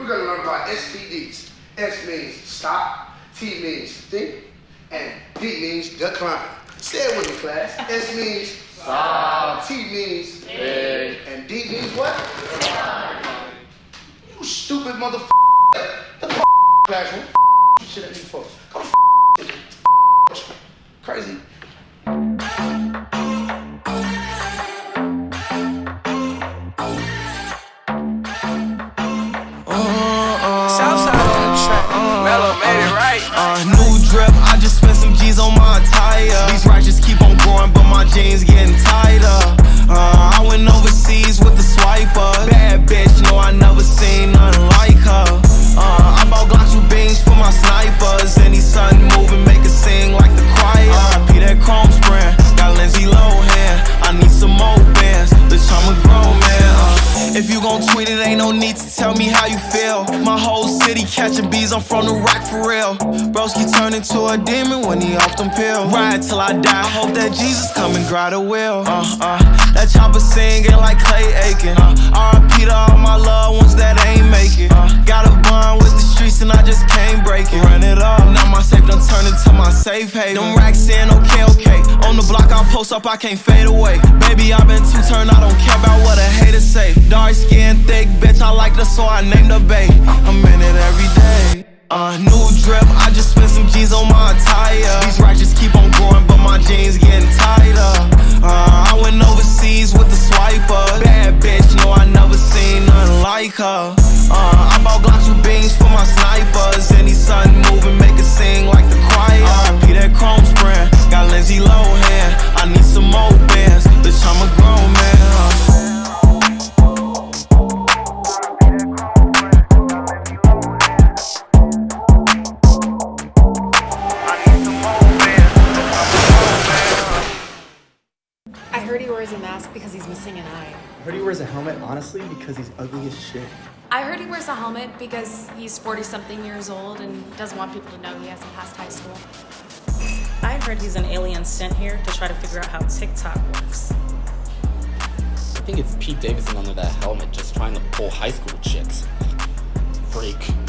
We're gonna learn about STDs. S means stop, T means think, and D means decline. Say it with me, class. S means stop, T means think, and D means what? Decline. You stupid motherfucker. The classroom. You shit at me for. Go crazy. New drip, I just spent some G's on my attire. These righteous keep on growing, but my jeans getting tighter. I went overseas with the swiper. Bad bitch, no, I never seen nothing like her. I bought Glocks with beans for my snipers. Any sun moving, make it sing like the choir. P that chrome spraying, got Lindsay Lohan. I need some more bands, bitch, I'm a grown man. If you gon' tweet it, ain't no need to tell me how you feel. My whole city catching bees, I'm from the rock for real. Broski turn into a demon when he off them pills. Ride till I die, hope that Jesus come and grab the wheel. That chopper singing like Clay Aiken. R.I.P. to all my loved ones that ain't make it. Got a bond with the streets and I just can't break it. Run it up, now my safe done turned into my safe haven. Them racks in, okay. On the block I'll post up, I can't fade away. Baby, I been too turned, I don't care about what a hater say. Dark skin, thick bitch, I like the so I named the bae. I'm in it every day. New drip, I just spent some G's on my attire. These righteous keep on growing, but my jeans getting tighter. I went overseas with the swiper. Bad bitch, no, I never seen nothing like her. I bought Glocks with beans for my snipers. Any sun moving, make it sing like the choir. P that chrome spraying, got Lindsay Lohan. I need some more bands, bitch, I'm a grown man. I heard he wears a mask because he's missing an eye. I heard he wears a helmet, honestly, because he's ugly as shit. I heard he wears a helmet because he's 40-something years old and doesn't want people to know he hasn't passed high school. I heard he's an alien sent here to try to figure out how TikTok works. I think it's Pete Davidson under that helmet just trying to pull high school chicks. Freak.